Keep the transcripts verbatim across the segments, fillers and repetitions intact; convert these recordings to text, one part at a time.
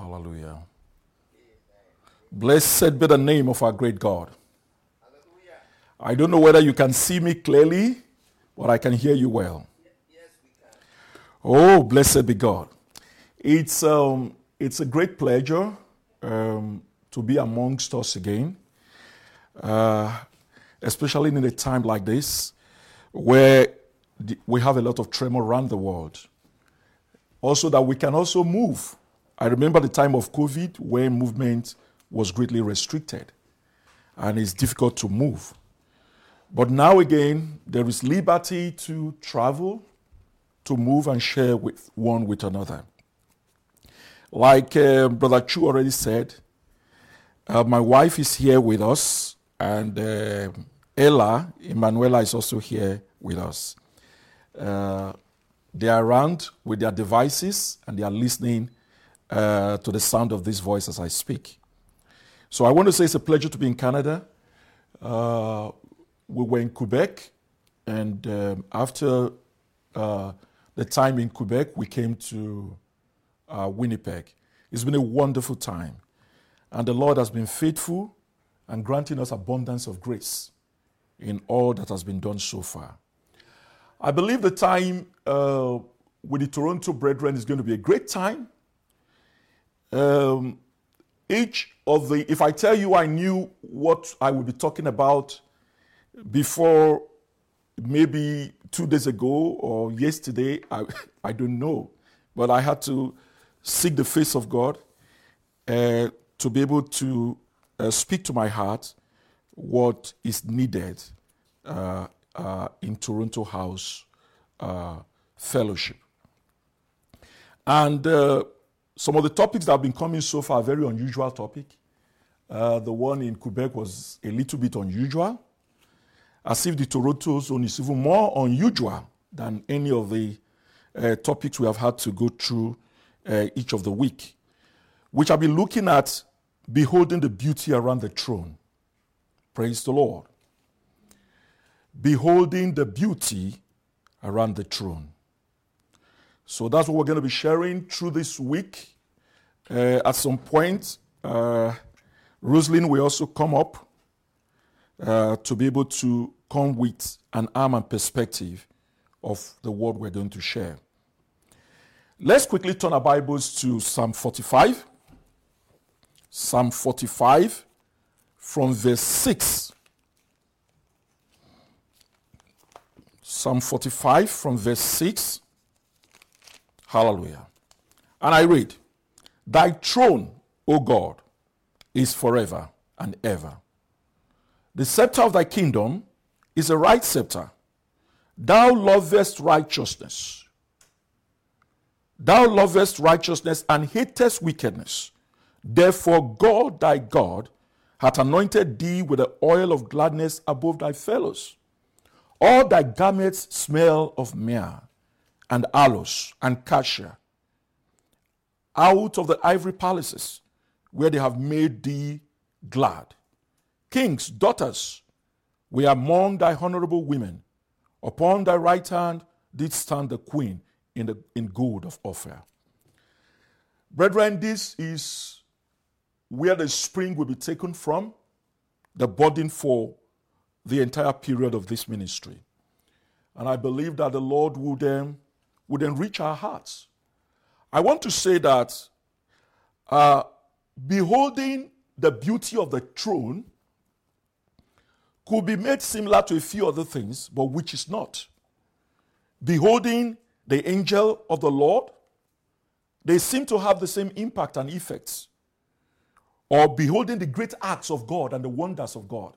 Hallelujah. Blessed be the name of our great God. Hallelujah. I don't know whether you can see me clearly, but I can hear you well. Yes, we can. Oh, blessed be God. It's um, it's a great pleasure um, to be amongst us again, uh, especially in a time like this, where the, we have a lot of tremor around the world. Also, that we can also move. I remember the time of COVID when movement was greatly restricted, and it's difficult to move. But now again, there is liberty to travel, to move and share with one with another. Like uh, Brother Chu already said, uh, my wife is here with us, and uh, Ella, Emanuela, is also here with us. Uh, they are around with their devices, and they are listening uh, to the sound of this voice as I speak. So I want to say it's a pleasure to be in Canada. Uh, we were in Quebec, and um, after uh, the time in Quebec, we came to uh, Winnipeg. It's been a wonderful time, and the Lord has been faithful and granting us abundance of grace in all that has been done so far. I believe the time uh, with the Toronto brethren is going to be a great time. Um, each of the, if I tell you I knew what I would be talking about before maybe two days ago or yesterday, I, I don't know. But I had to seek the face of God uh, to be able to uh, speak to my heart what is needed uh, uh, in Toronto House uh, Fellowship. And uh, some of the topics that have been coming so far are very unusual topic. Uh, the one in Quebec was a little bit unusual, as if the Toronto zone is even more unusual than any of the uh, topics we have had to go through uh, each of the week, which I'll be looking at beholding the beauty around the throne. Praise the Lord. Beholding the beauty around the throne. So that's what we're going to be sharing through this week. Uh, at some point, uh, Rosalind will also come up uh, to be able to come with an arm and perspective of the word we're going to share. Let's quickly turn our Bibles to Psalm forty-five. Psalm forty-five from verse six. Psalm forty-five from verse six. Hallelujah. And I read, Thy throne, O God, is forever and ever. The scepter of thy kingdom is a right scepter. Thou lovest righteousness. Thou lovest righteousness and hatest wickedness. Therefore God thy God hath anointed thee with the oil of gladness above thy fellows. All thy garments smell of myrrh and aloes and cassia, out of the ivory palaces where they have made thee glad. Kings' daughters were among thy honorable women. Upon thy right hand did stand the queen in, the, in gold of Ophir. Brethren, this is where the spring will be taken from, the burden for the entire period of this ministry. And I believe that the Lord would, um, would enrich our hearts. I want to say that uh, beholding the beauty of the throne could be made similar to a few other things, but which is not. Beholding the angel of the Lord, they seem to have the same impact and effects. Or beholding the great acts of God and the wonders of God.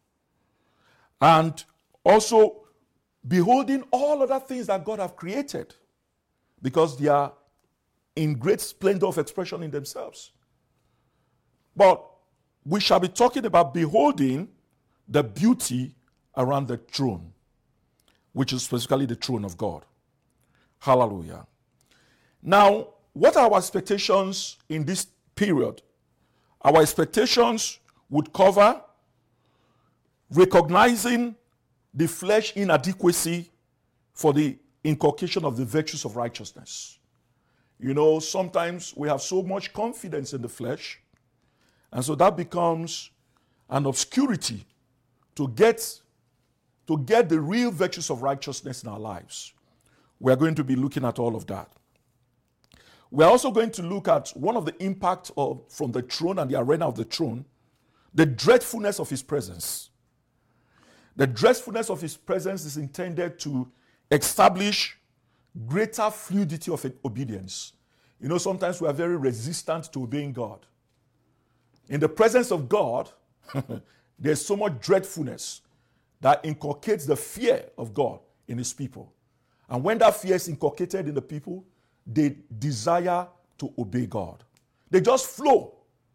And also beholding all other things that God have created, because they are in great splendor of expression in themselves. But we shall be talking about beholding the beauty around the throne, which is specifically the throne of God. Hallelujah. Now, what are our expectations in this period? Our expectations would cover recognizing the flesh inadequacy for the inculcation of the virtues of righteousness. You know, sometimes we have so much confidence in the flesh, and so that becomes an obscurity to get, to get the real virtues of righteousness in our lives. We are going to be looking at all of that. We are also going to look at one of the impacts of, from the throne and the arena of the throne, the dreadfulness of his presence. The dreadfulness of his presence is intended to establish greater fluidity of obedience. You know, sometimes we are very resistant to obeying God. In the presence of God, there's so much dreadfulness that inculcates the fear of God in his people. And when that fear is inculcated in the people, they desire to obey God. They just flow.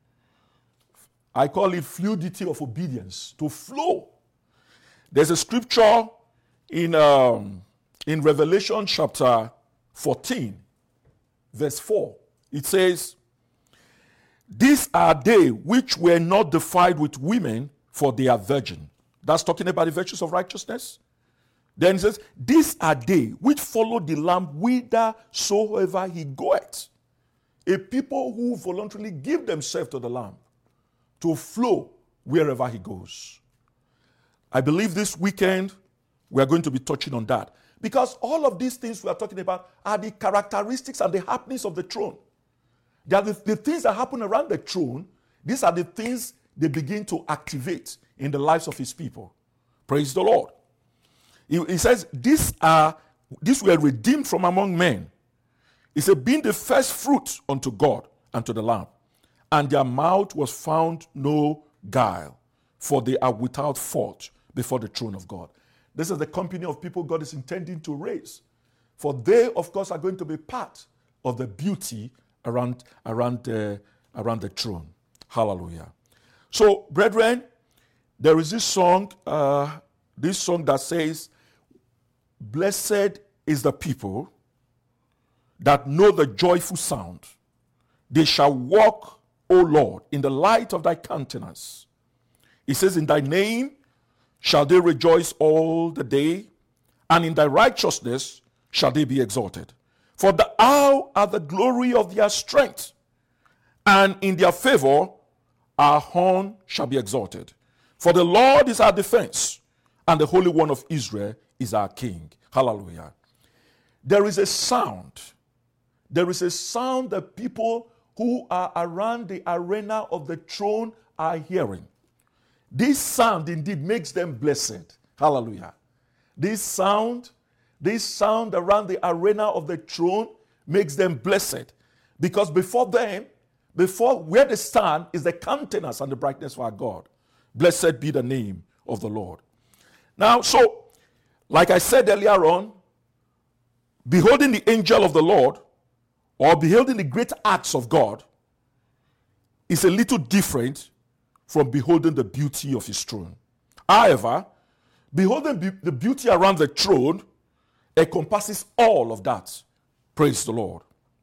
I call it fluidity of obedience, to flow. There's a scripture in, um, in Revelation chapter fourteen, verse four. It says, "These are they which were not defiled with women, for they are virgin." That's talking about the virtues of righteousness. Then it says, "These are they which follow the Lamb whithersoever he goeth." A people who voluntarily give themselves to the Lamb to flow wherever he goes. I believe this weekend we are going to be touching on that, because all of these things we are talking about are the characteristics and the happenings of the throne. They are the, the things that happen around the throne. These are the things they begin to activate in the lives of his people. Praise the Lord. He, he says, these are, these were redeemed from among men. He said, being the first fruit unto God and to the Lamb. And their mouth was found no guile, for they are without fault before the throne of God. This is the company of people God is intending to raise. For they, of course, are going to be part of the beauty around, around, uh, around the throne. Hallelujah. So, brethren, there is this song, uh, this song that says, "Blessed is the people that know the joyful sound. They shall walk, O Lord, in the light of thy countenance." It says, "In thy name shall they rejoice all the day, and in thy righteousness shall they be exalted. For thou art the glory of their strength, and in their favor our horn shall be exalted. For the Lord is our defense, and the Holy One of Israel is our King." Hallelujah. There is a sound. There is a sound that people who are around the arena of the throne are hearing. This sound indeed makes them blessed. Hallelujah. This sound, this sound around the arena of the throne makes them blessed. Because before them, before where they stand is the countenance and the brightness of our God. Blessed be the name of the Lord. Now, so, like I said earlier on, beholding the angel of the Lord, or beholding the great acts of God, is a little different from beholding the beauty of his throne. However, beholding be- the beauty around the throne encompasses all of that. Praise the Lord.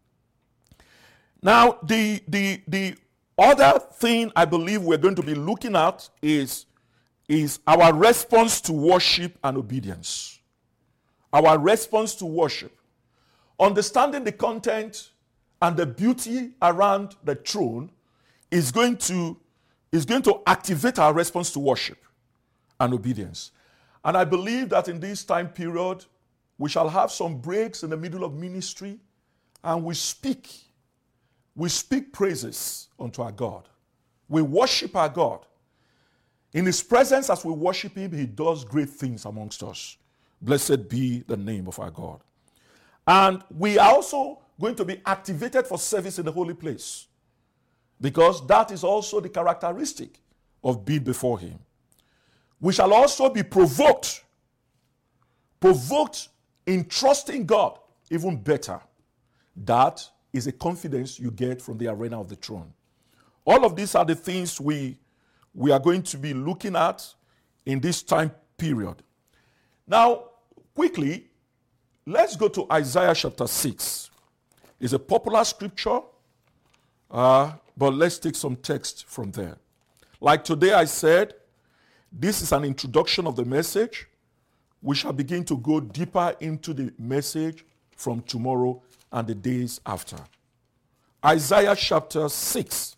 Now, the, the, the other thing I believe we're going to be looking at is, is our response to worship and obedience. Our response to worship. Understanding the content and the beauty around the throne is going to, is going to activate our response to worship and obedience. And I believe that in this time period, we shall have some breaks in the middle of ministry, and we speak. We speak praises unto our God. We worship our God. In his presence, as we worship him, he does great things amongst us. Blessed be the name of our God. And we are also going to be activated for service in the holy place, because that is also the characteristic of being before him. We shall also be provoked, provoked in trusting God even better. That is a confidence you get from the arena of the throne. All of these are the things we, we are going to be looking at in this time period. Now, quickly, let's go to Isaiah chapter six. It's a popular scripture, uh, but let's take some text from there. Like today I said, this is an introduction of the message. We shall begin to go deeper into the message from tomorrow and the days after. Isaiah chapter six.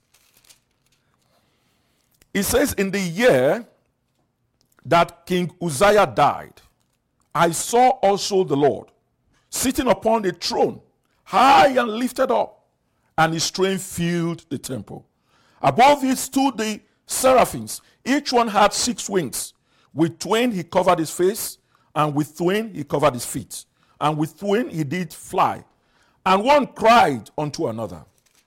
It says, in the year that King Uzziah died, I saw also the Lord sitting upon a throne, high and lifted up, and his train filled the temple. Above it stood the seraphims. Each one had six wings. With twain he covered his face, and with twain he covered his feet, and with twain he did fly. And one cried unto another,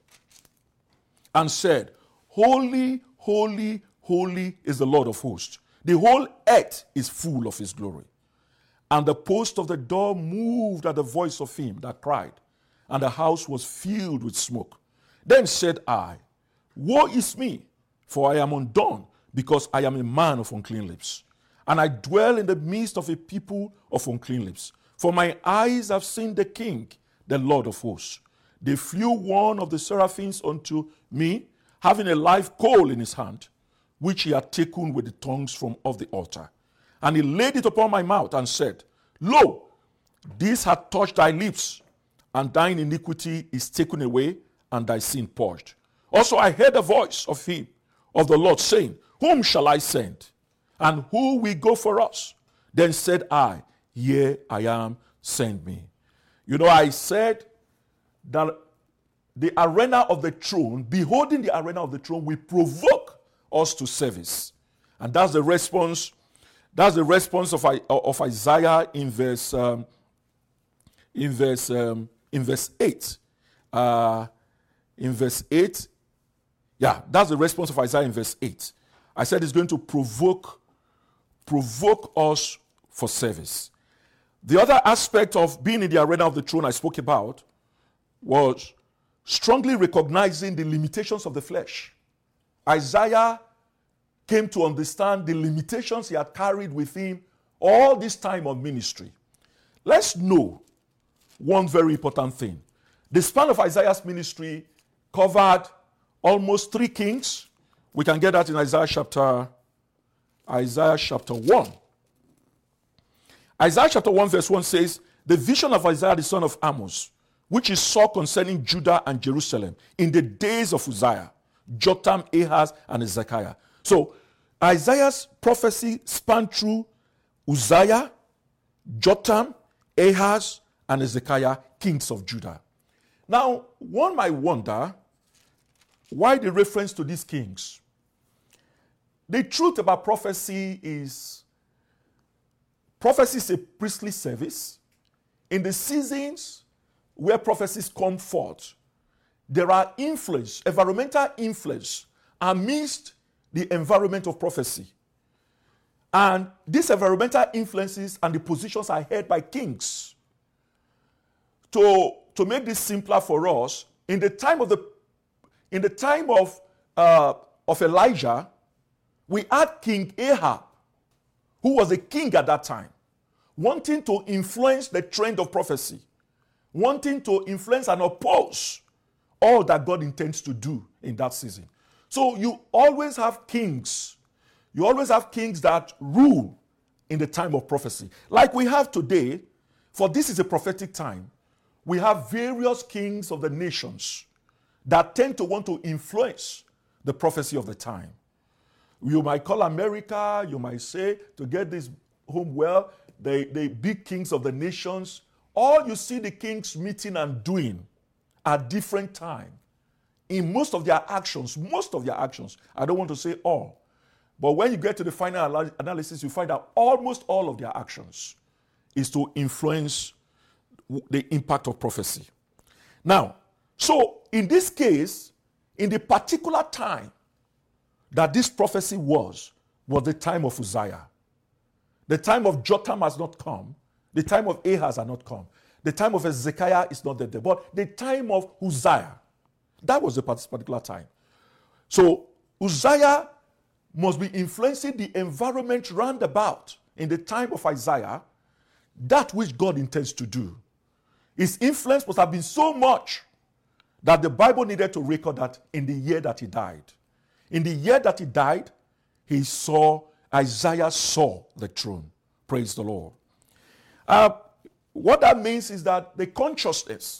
and said, Holy, holy, holy is the Lord of hosts. The whole earth is full of his glory. And the post of the door moved at the voice of him that cried, and the house was filled with smoke. Then said I, Woe is me, for I am undone, because I am a man of unclean lips, and I dwell in the midst of a people of unclean lips. For my eyes have seen the King, the Lord of hosts. They flew one of the seraphims unto me, having a live coal in his hand, which he had taken with the tongues from off the altar. And he laid it upon my mouth and said, Lo, this hath touched thy lips, and thine iniquity is taken away, and thy sin purged. Also I heard a voice of him, of the Lord, saying, Whom shall I send? And who will go for us? Then said I, Here I am, send me. You know, I said that the arena of the throne, beholding the arena of the throne, will provoke us to service. And that's the response, that's the response of, of Isaiah in verse um, in verse um, in verse eight. Uh, in verse eight, yeah, that's the response of Isaiah in verse eight. I said it's going to provoke provoke us for service. The other aspect of being in the arena of the throne I spoke about was strongly recognizing the limitations of the flesh. Isaiah came to understand the limitations he had carried with him all this time of ministry. Let's know one very important thing. The span of Isaiah's ministry covered almost three kings. We can get that in Isaiah chapter, Isaiah chapter one. Isaiah chapter one verse one says, the vision of Isaiah the son of Amos, which he saw concerning Judah and Jerusalem in the days of Uzziah, Jotham, Ahaz, and Hezekiah. So Isaiah's prophecy spanned through Uzziah, Jotham, Ahaz, and Hezekiah, kings of Judah. Now, one might wonder why the reference to these kings. The truth about prophecy is prophecy is a priestly service. In the seasons where prophecies come forth, there are influence, environmental influence amidst the environment of prophecy. And these environmental influences and the positions are held by kings. To, to make this simpler for us, in the time of the in the time of uh, of Elijah, we had King Ahab, who was a king at that time, wanting to influence the trend of prophecy, wanting to influence and oppose all that God intends to do in that season. So you always have kings. You always have kings that rule in the time of prophecy. Like we have today, for this is a prophetic time, we have various kings of the nations that tend to want to influence the prophecy of the time. You might call America, you might say, to get this home well, the, the big kings of the nations, all you see the kings meeting and doing at different times. In most of their actions, most of their actions, I don't want to say all, but when you get to the final analysis, you find out almost all of their actions is to influence the impact of prophecy. Now, so in this case, in the particular time that this prophecy was, was the time of Uzziah. The time of Jotham has not come. The time of Ahaz has not come. The time of Hezekiah is not there. But the time of Uzziah, that was the particular time. So Uzziah must be influencing the environment round about in the time of Isaiah, that which God intends to do. His influence must have been so much that the Bible needed to record that in the year that he died. In the year that he died, he saw, Isaiah saw the throne. Praise the Lord. Uh, what that means is that the consciousness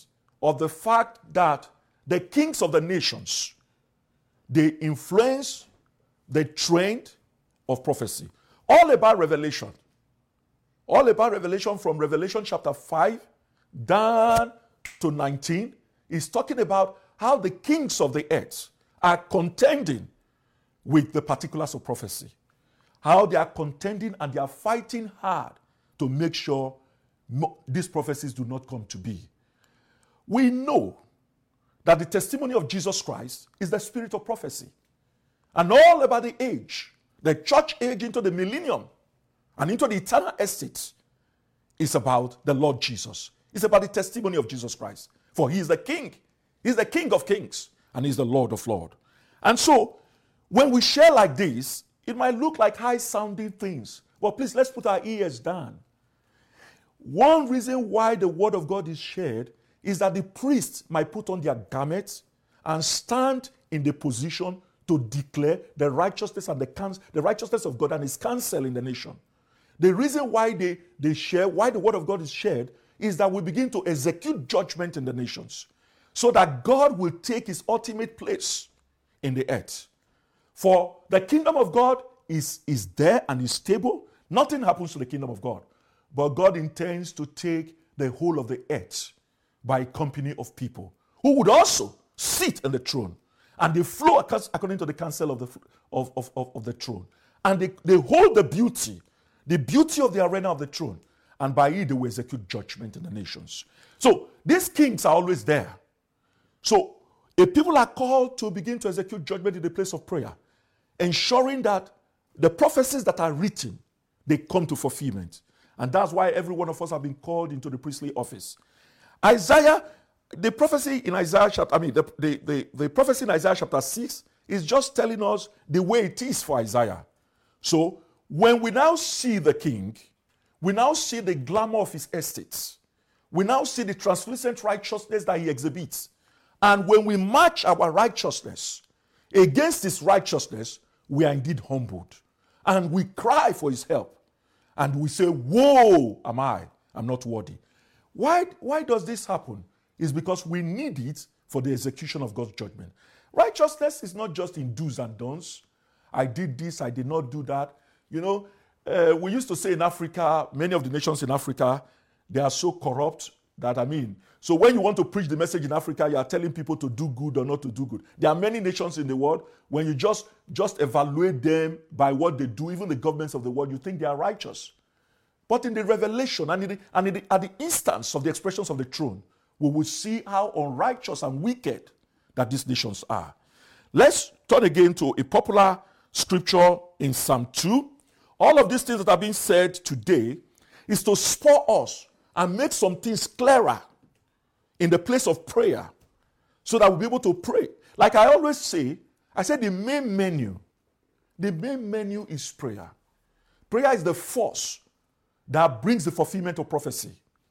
of the fact that the kings of the nations, they influence the trend of prophecy. All about Revelation. All about Revelation, from Revelation chapter five down to nineteen, is talking about how the kings of the earth are contending with the particulars of prophecy. How they are contending and they are fighting hard to make sure no, these prophecies do not come to be. We know that the testimony of Jesus Christ is the spirit of prophecy. And all about the age, the church age into the millennium and into the eternal estate, is about the Lord Jesus. It's about the testimony of Jesus Christ. For he is the king. He's the King of kings and he's the Lord of lords. And so, when we share like this, it might look like high-sounding things. But please, let's put our ears down. One reason why the word of God is shared is that the priests might put on their garments and stand in the position to declare the righteousness and the, cans- the righteousness of God and his counsel in the nation. The reason why they, they share, why the word of God is shared, is that we begin to execute judgment in the nations, so that God will take his ultimate place in the earth. For the kingdom of God is, is there and is stable. Nothing happens to the kingdom of God. But God intends to take the whole of the earth by a company of people who would also sit on the throne. And they flow according to the counsel of the, of, of, of, of the throne. And they, they hold the beauty, the beauty of the arena of the throne. And by it, they will execute judgment in the nations. So these kings are always there. So if people are called to begin to execute judgment in the place of prayer, ensuring that the prophecies that are written, they come to fulfillment. And that's why every one of us have been called into the priestly office. Isaiah, the prophecy in Isaiah chapter, I mean, the, the, the, the prophecy in Isaiah chapter six is just telling us the way it is for Isaiah. So when we now see the king, we now see the glamour of his estates. We now see the translucent righteousness that he exhibits. And when we match our righteousness against his righteousness, we are indeed humbled. And we cry for his help. And we say, woe am I, I'm not worthy. Why, why does this happen? It's because we need it for the execution of God's judgment. Righteousness is not just in do's and don'ts. I did this, I did not do that. You know, uh, we used to say in Africa, many of the nations in Africa, they are so corrupt that, I mean, so when you want to preach the message in Africa, you are telling people to do good or not to do good. There are many nations in the world, when you just, just evaluate them by what they do, even the governments of the world, you think they are righteous. But in the revelation and, in the, and in the, at the instance of the expressions of the throne, we will see how unrighteous and wicked that these nations are. Let's turn again to a popular scripture in Psalm two. All of these things that are being said today is to spur us and make some things clearer in the place of prayer so that we'll be able to pray. Like I always say, I said the main menu, the main menu is prayer. Prayer is the force that brings the fulfillment of prophecy.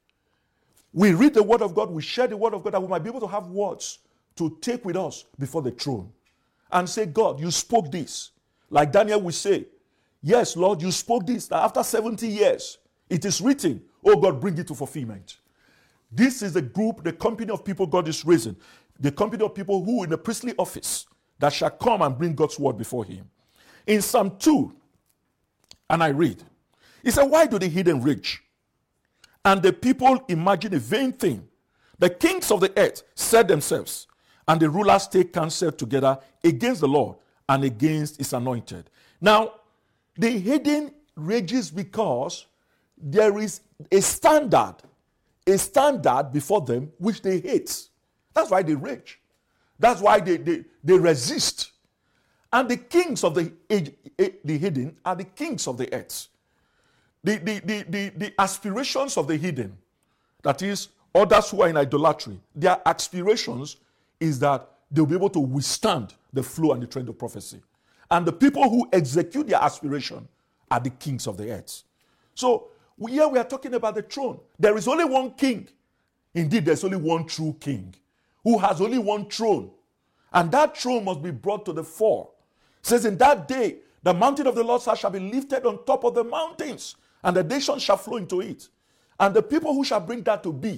We read the word of God, we share the word of God, that we might be able to have words to take with us before the throne and say, God, you spoke this. Like Daniel will say, yes, Lord, you spoke this, that after seventy years, it is written, oh God, bring it to fulfillment. This is the group, the company of people God is raising, the company of people who in the priestly office that shall come and bring God's word before him. In Psalm two, and I read, he said, why do the heathen rage? And the people imagine a vain thing. The kings of the earth set themselves, and the rulers take counsel together against the Lord and against his anointed. Now, the heathen rages because there is a standard, a standard before them which they hate. That's why they rage. That's why they, they, they resist. And the kings of the, the heathen are the kings of the earth. The, the, the, the, the aspirations of the heathen, that is, others who are in idolatry, their aspirations is that they'll be able to withstand the flow and the trend of prophecy. And the people who execute their aspiration are the kings of the earth. So we, here we are talking about the throne. There is only one king. Indeed, there's only one true king who has only one throne. And that throne must be brought to the fore. It says, in that day, the mountain of the Lord's house shall be lifted on top of the mountains, and the nations shall flow into it. And the people who shall bring that to be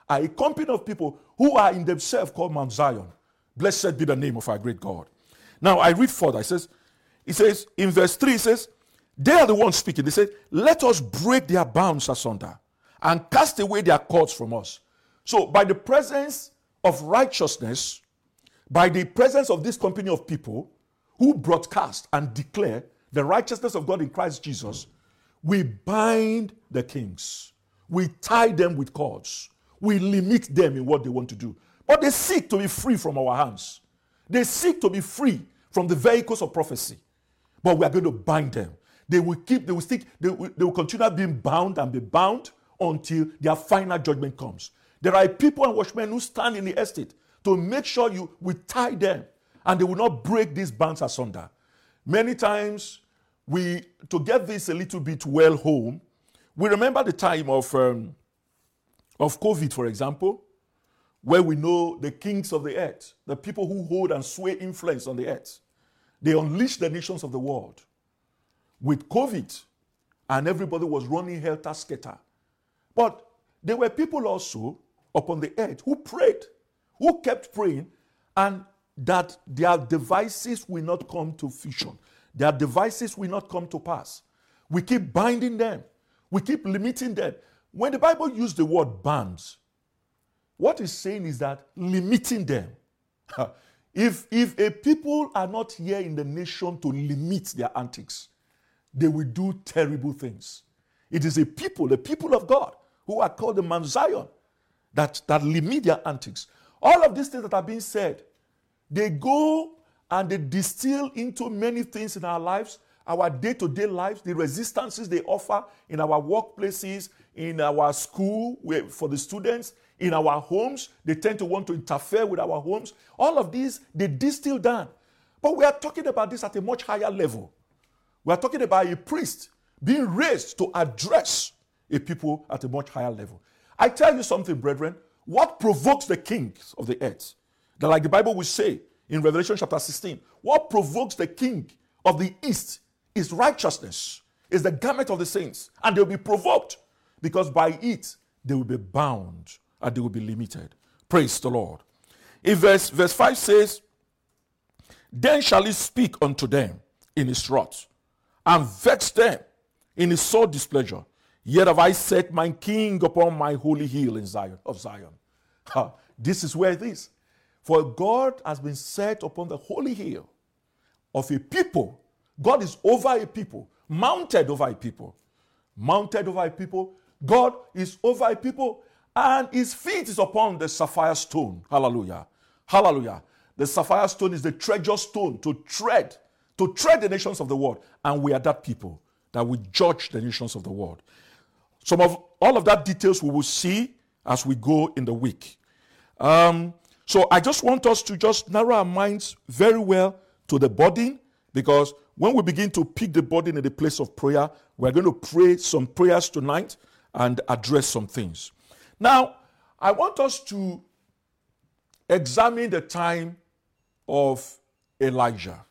are a company of people who are in themselves called Mount Zion. Blessed be the name of our great God. Now I read further. It says, it says in verse three, it says, they are the ones speaking. They say, let us break their bounds asunder and cast away their cords from us. So by the presence of righteousness, by the presence of this company of people who broadcast and declare the righteousness of God in Christ Jesus, we bind the kings. We tie them with cords. We limit them in what they want to do. But they seek to be free from our hands. They seek to be free from the vehicles of prophecy. But we are going to bind them. They will keep, they will stick, they will, they will continue being bound and be bound until their final judgment comes. There are people and watchmen who stand in the estate to make sure you will tie them and they will not break these bands asunder. Many times, we to get this a little bit well home, we remember the time of, um, of COVID, for example, where we know the kings of the earth, the people who hold and sway influence on the earth, they unleashed the nations of the world with COVID, and everybody was running helter-skelter. But there were people also upon the earth who prayed, who kept praying, and that their devices will not come to fruition. Their devices will not come to pass. We keep binding them. We keep limiting them. When the Bible used the word bands, what it's saying is that limiting them. if, if a people are not here in the nation to limit their antics, they will do terrible things. It is a people, the people of God, who are called the Mount Zion, that, that limit their antics. All of these things that are being said, they go and they distill into many things in our lives, our day-to-day lives, the resistances they offer in our workplaces, in our school where, for the students, in our homes. They tend to want to interfere with our homes. All of these, they distill down. But we are talking about this at a much higher level. We are talking about a priest being raised to address a people at a much higher level. I tell you something, brethren, what provokes the kings of the earth? That, like the Bible will say in Revelation chapter sixteen, what provokes the king of the east is righteousness, is the garment of the saints, and they will be provoked because by it they will be bound and they will be limited. Praise the Lord. In verse, verse five says, then shall he speak unto them in his wrath, and vex them in his sore displeasure. Yet have I set my king upon my holy hill in Zion of Zion. Ha, this is where it is. For God has been set upon the holy hill of a people. God is over a people, mounted over a people. Mounted over a people. God is over a people, and his feet is upon the sapphire stone. Hallelujah. Hallelujah. The sapphire stone is the treasure stone to tread, to tread the nations of the world. And we are that people that will judge the nations of the world. Some of all of that details we will see as we go in the week. Um, so I just want us to just narrow our minds very well to the burden, because when we begin to pick the burden in the place of prayer, we're going to pray some prayers tonight and address some things. Now, I want us to examine the time of Elijah.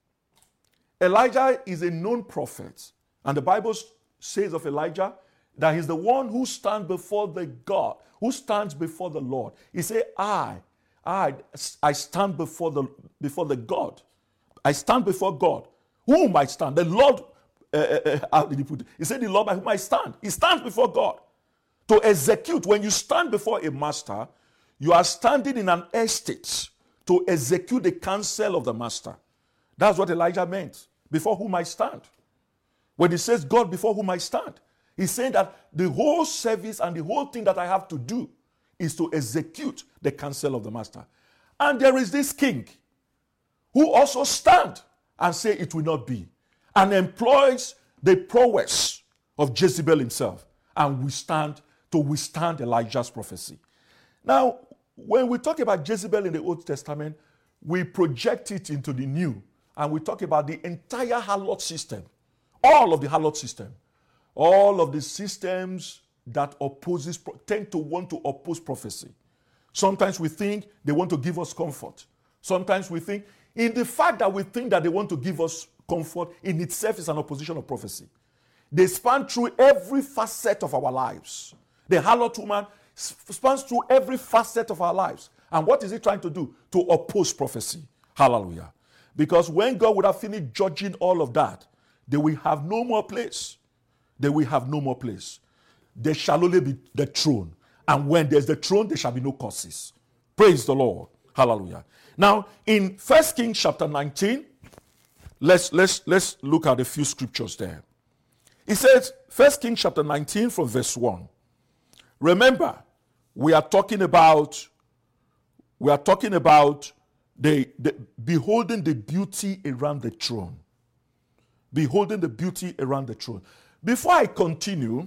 Elijah is a known prophet, and the Bible says of Elijah that he's the one who stands before the God, who stands before the Lord. He said, I, I, I stand before the, before the God. I stand before God. Whom I stand? The Lord, uh, uh, uh, he, put, he said, the Lord by whom I stand. He stands before God to execute. When you stand before a master, you are standing in an estate to execute the counsel of the master. That's what Elijah meant. Before whom I stand. When he says God before whom I stand, he's saying that the whole service and the whole thing that I have to do is to execute the counsel of the master. And there is this king who also stand and say it will not be, and employs the prowess of Jezebel himself and withstand to withstand Elijah's prophecy. Now, when we talk about Jezebel in the Old Testament, we project it into the New, and we talk about the entire harlot system, all of the harlot system, all of the systems that opposes, tend to want to oppose prophecy. Sometimes we think they want to give us comfort. Sometimes we think, in the fact that we think that they want to give us comfort, in itself is an opposition of prophecy. They span through every facet of our lives. The harlot woman spans through every facet of our lives. And what is it trying to do? To oppose prophecy. Hallelujah. Because when God would have finished judging all of that, they will have no more place. They will have no more place. There shall only be the throne. And when there's the throne, there shall be no curses. Praise the Lord. Hallelujah. Now, in First Kings chapter nineteen, let's, let's, let's look at a few scriptures there. It says, First Kings chapter nineteen from verse one. Remember, we are talking about, we are talking about the, the beholding the beauty around the throne. Beholding the beauty around the throne. Before I continue,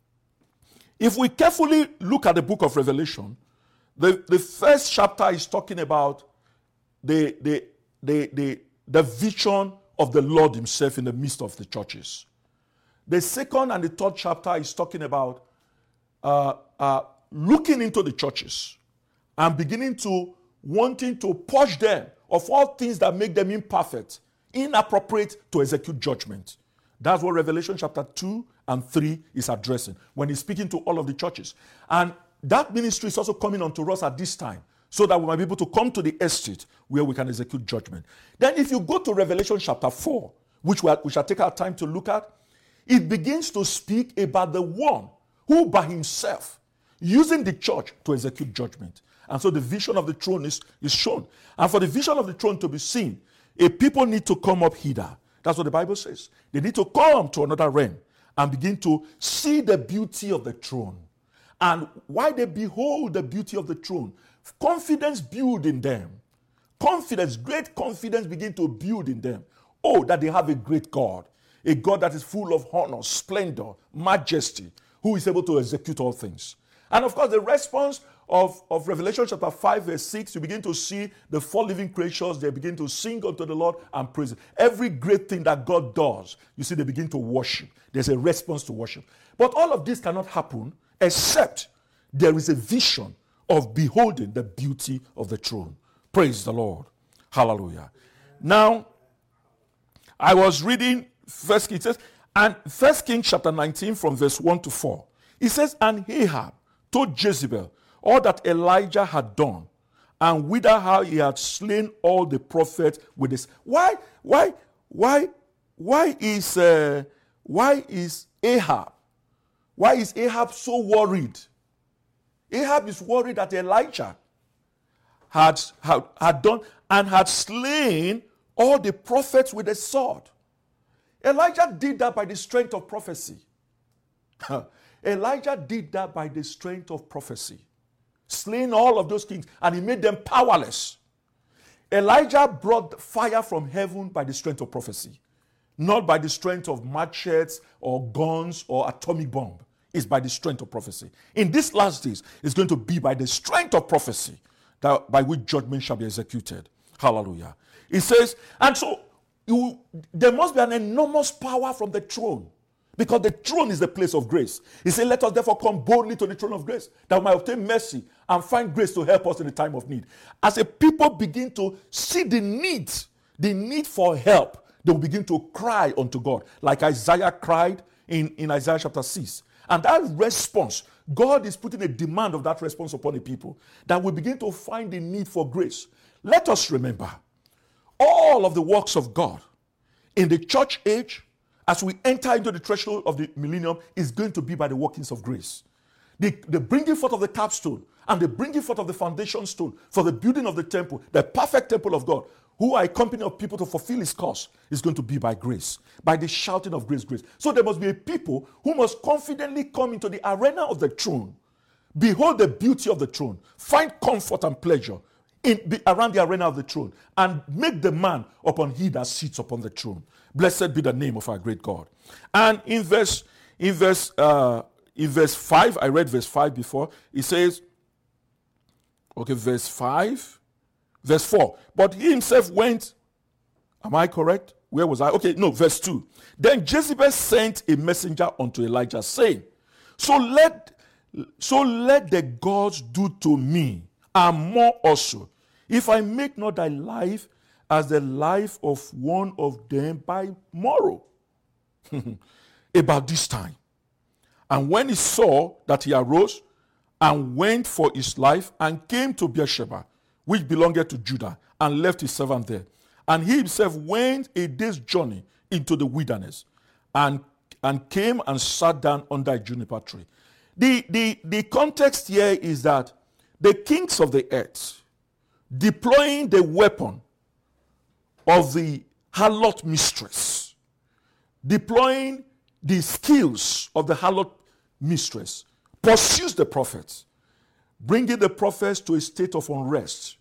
if we carefully look at the book of Revelation, the, the first chapter is talking about the, the, the, the, the vision of the Lord himself in the midst of the churches. The second and the third chapter is talking about uh, uh, looking into the churches and beginning to wanting to purge them of all things that make them imperfect, inappropriate to execute judgment. That's what Revelation chapter two and three is addressing when he's speaking to all of the churches. And that ministry is also coming unto us at this time so that we might be able to come to the estate where we can execute judgment. Then if you go to Revelation chapter four, which we, are, we shall take our time to look at, it begins to speak about the one who by himself using the church to execute judgment. And so the vision of the throne is, is shown. And for the vision of the throne to be seen, a people need to come up hither. That's what the Bible says. They need to come to another realm and begin to see the beauty of the throne. And while they behold the beauty of the throne, confidence build in them. Confidence, great confidence begin to build in them. Oh, that they have a great God. A God that is full of honor, splendor, majesty, who is able to execute all things. And of course, the response of, of Revelation chapter five, verse six, you begin to see the four living creatures, they begin to sing unto the Lord and praise Him. Every great thing that God does, you see, they begin to worship. There's a response to worship. But all of this cannot happen except there is a vision of beholding the beauty of the throne. Praise the Lord. Hallelujah. Now, I was reading First Kings, it says, and First Kings chapter nineteen from verse one to four. It says, and Ahab told Jezebel all that Elijah had done, and whither how he had slain all the prophets with this. Why, why, why, why is uh, why is Ahab? Why is Ahab so worried? Ahab is worried that Elijah had, had, had done and had slain all the prophets with a sword. Elijah did that by the strength of prophecy. Elijah did that by the strength of prophecy. Slaying all of those kings, and he made them powerless. Elijah brought fire from heaven by the strength of prophecy. Not by the strength of machetes or guns or atomic bomb. It's by the strength of prophecy. In these last days, it's going to be by the strength of prophecy that by which judgment shall be executed. Hallelujah. It says, and so you, there must be an enormous power from the throne, because the throne is the place of grace. He said, let us therefore come boldly to the throne of grace, that we might obtain mercy and find grace to help us in the time of need. As a people begin to see the need, the need for help, they will begin to cry unto God, like Isaiah cried in, in Isaiah chapter six. And that response, God is putting a demand of that response upon the people, that we begin to find the need for grace. Let us remember, all of the works of God in the church age, as we enter into the threshold of the millennium, is going to be by the workings of grace. The, the bringing forth of the capstone and the bringing forth of the foundation stone for the building of the temple, the perfect temple of God, who are a company of people to fulfill his cause, is going to be by grace, by the shouting of grace, grace. So there must be a people who must confidently come into the arena of the throne, behold the beauty of the throne, find comfort and pleasure in the, around the arena of the throne, and make the man upon he that sits upon the throne. Blessed be the name of our great God. And in verse, in verse, uh, in verse five, I read verse five before. It says, okay, verse five, verse four. But he himself went. Am I correct? Where was I? Okay, no, verse two. Then Jezebel sent a messenger unto Elijah, saying, So let, so let the gods do to me, and more also, if I make not thy life as the life of one of them by morrow. About this time. And when he saw that he arose and went for his life, and came to Beersheba, which belonged to Judah, and left his servant there. And he himself went a day's journey into the wilderness, and, and came and sat down under a juniper tree. The, the, the context here is that the kings of the earth, deploying the weapon of the harlot mistress, deploying the skills of the harlot mistress, pursues the prophets, bringing the prophets to a state of unrest.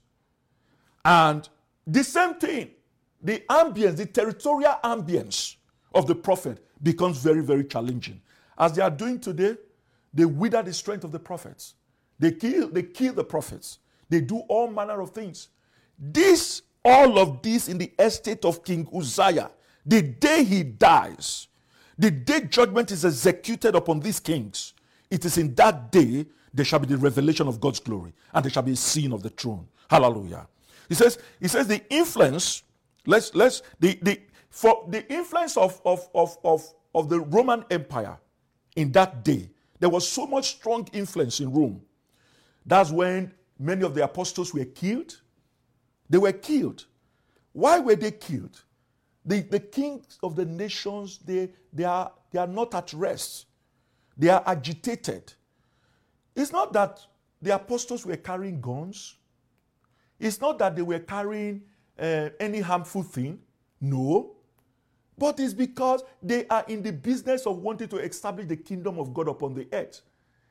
And the same thing, the ambience, the territorial ambience of the prophet becomes very, very challenging. As they are doing today, they wither the strength of the prophets. They kill, they kill the prophets. They do all manner of things. This, all of this in the estate of King Uzziah, the day he dies, the day judgment is executed upon these kings, it is in that day there shall be the revelation of God's glory, and there shall be a scene of the throne. Hallelujah. He says, he says the influence, let's let's the the for the influence of of of of, of the Roman Empire in that day, there was so much strong influence in Rome. That's when many of the apostles were killed. They were killed. Why were they killed? The, the kings of the nations, they, they, are, they are not at rest. They are agitated. It's not that the apostles were carrying guns. It's not that they were carrying uh, any harmful thing. No. But it's because they are in the business of wanting to establish the kingdom of God upon the earth.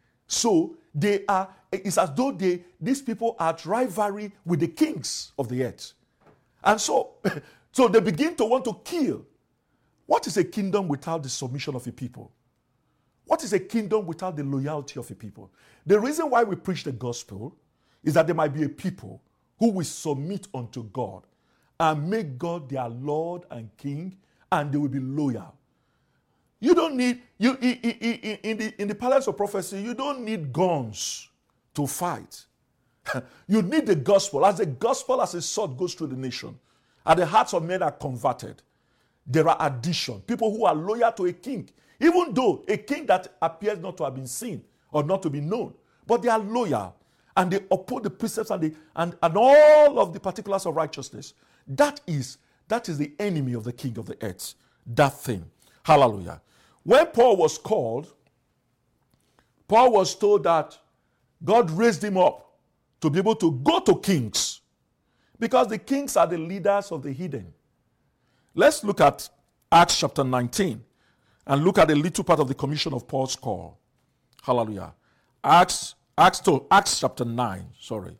So they are, it's as though they, these people are at rivalry with the kings of the earth. And so, so they begin to want to kill. What is a kingdom without the submission of a people? What is a kingdom without the loyalty of a people? The reason why we preach the gospel is that there might be a people who will submit unto God and make God their Lord and King, and they will be loyal. You don't need, you in the, in the palace of prophecy, you don't need guns to fight. You need the gospel. As the gospel as a sword goes through the nation, and the hearts of men are converted, there are additions. People who are loyal to a king, even though a king that appears not to have been seen or not to be known, but they are loyal and they uphold the precepts and, the, and, and all of the particulars of righteousness. That is, that is the enemy of the king of the earth. That thing. Hallelujah. When Paul was called, Paul was told that God raised him up to be able to go to kings, because the kings are the leaders of the hidden. Let's look at Acts chapter nineteen and look at a little part of the commission of Paul's call. Hallelujah. Acts, Acts, to, Acts chapter nine, sorry.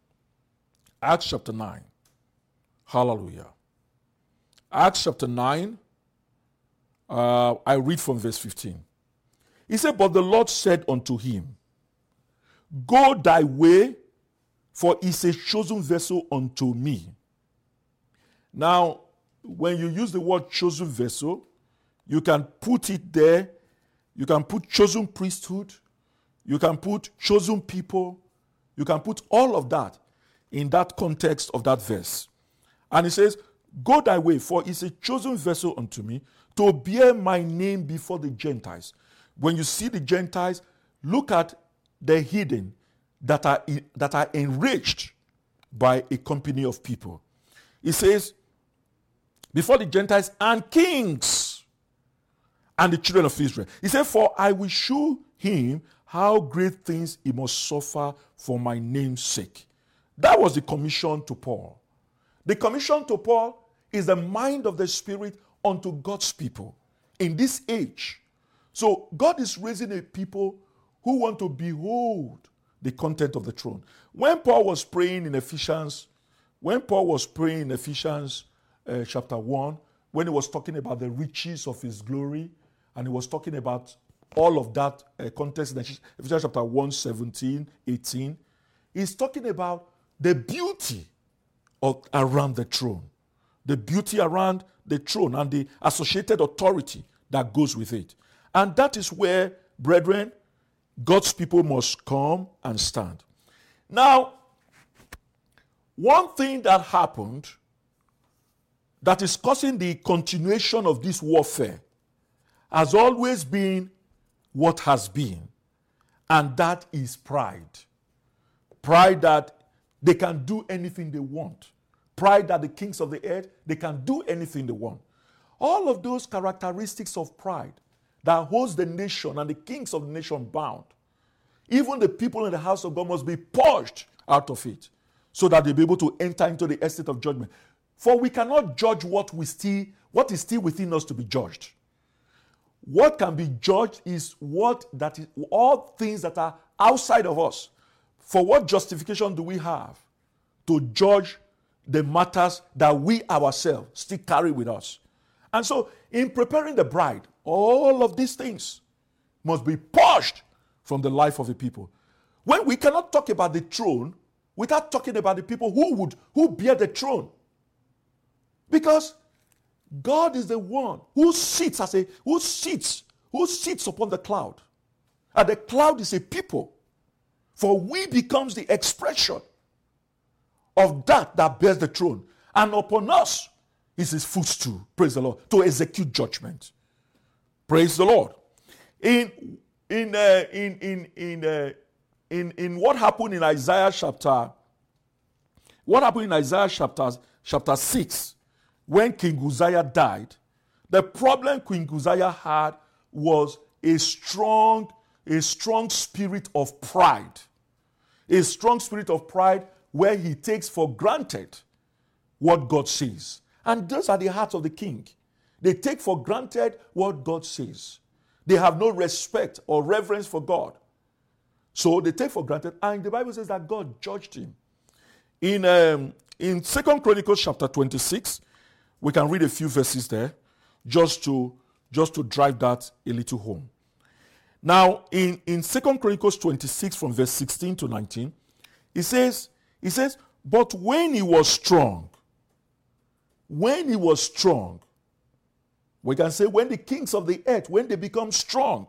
Acts chapter nine. Hallelujah. Acts chapter nine, uh, I read from verse fifteen. He said, but the Lord said unto him, go thy way, for he is a chosen vessel unto me. Now, when you use the word chosen vessel, you can put it there. You can put chosen priesthood. You can put chosen people. You can put all of that in that context of that verse. And it says, go thy way, for he is a chosen vessel unto me to bear my name before the Gentiles. When you see the Gentiles, look at the hidden that are, that are enriched by a company of people. It says, before the Gentiles and kings and the children of Israel. He said, for I will show him how great things he must suffer for my name's sake. That was the commission to Paul. The commission to Paul is the mind of the Spirit unto God's people in this age. So God is raising a people who want to behold the content of the throne. When Paul was praying in Ephesians, when Paul was praying in Ephesians uh, chapter one, when he was talking about the riches of his glory, and he was talking about all of that uh, context in Ephesians chapter one, seventeen, eighteen, he's talking about the beauty of, around the throne, the beauty around the throne and the associated authority that goes with it. And that is where, brethren, God's people must come and stand. Now, one thing that happened that is causing the continuation of this warfare has always been what has been. And that is pride. Pride that they can do anything they want. Pride that the kings of the earth, they can do anything they want. All of those characteristics of pride that holds the nation and the kings of the nation bound, even the people in the house of God must be purged out of it so that they'll be able to enter into the estate of judgment. For we cannot judge what we still, what is still within us to be judged. What can be judged is what that is, all things that are outside of us. For what justification do we have to judge the matters that we ourselves still carry with us? And so, in preparing the bride, all of these things must be purged from the life of the people. When we cannot talk about the throne without talking about the people who would who bear the throne. Because God is the one who sits as a who sits, who sits upon the cloud. And the cloud is a people. For we becomes the expression of that that bears the throne. And upon us is his footstool, praise the Lord, to execute judgment. Praise the Lord. In in uh, in in in, uh, in in what happened in Isaiah chapter, what happened in Isaiah chapter chapter six, when King Uzziah died, the problem King Uzziah had was a strong, a strong spirit of pride. A strong spirit of pride where he takes for granted what God says. And those are the hearts of the king. They take for granted what God says. They have no respect or reverence for God. So they take for granted. And the Bible says that God judged him. In, um, in Second Chronicles chapter twenty-six, we can read a few verses there just to, just to drive that a little home. Now, in, in Second Chronicles twenty-six from verse sixteen to nineteen, it says, it says, but when he was strong, when he was strong, we can say when the kings of the earth, when they become strong,